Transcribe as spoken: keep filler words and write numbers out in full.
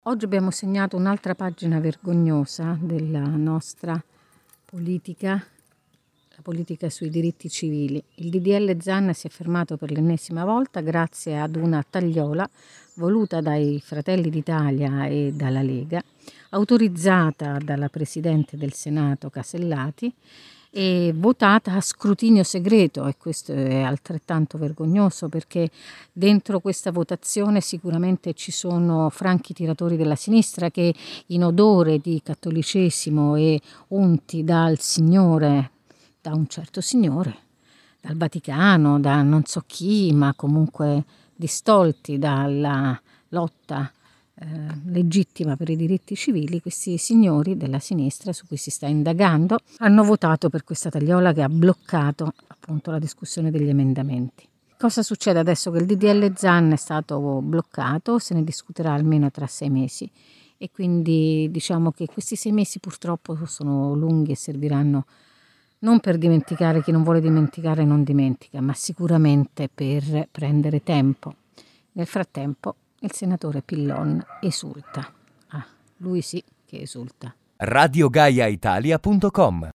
Oggi abbiamo segnato un'altra pagina vergognosa della nostra politica, la politica sui diritti civili. Il D D L Zan si è fermato per l'ennesima volta grazie ad una tagliola voluta dai Fratelli d'Italia e dalla Lega, autorizzata dalla Presidente del Senato Casellati e votata a scrutinio segreto, e questo è altrettanto vergognoso perché dentro questa votazione sicuramente ci sono franchi tiratori della sinistra che, in odore di cattolicesimo e unti dal signore, da un certo signore, dal Vaticano, da non so chi, ma comunque distolti dalla lotta Eh, legittima per i diritti civili, questi signori della sinistra su cui si sta indagando hanno votato per questa tagliola che ha bloccato appunto la discussione degli emendamenti. Cosa succede adesso che il D D L Zan è stato bloccato? Se ne discuterà almeno tra sei mesi e quindi diciamo che questi sei mesi purtroppo sono lunghi e serviranno non per dimenticare, chi non vuole dimenticare non dimentica, ma sicuramente per prendere tempo. Nel frattempo il senatore Pillon esulta. Ah, lui sì che esulta. radio gaia italia punto com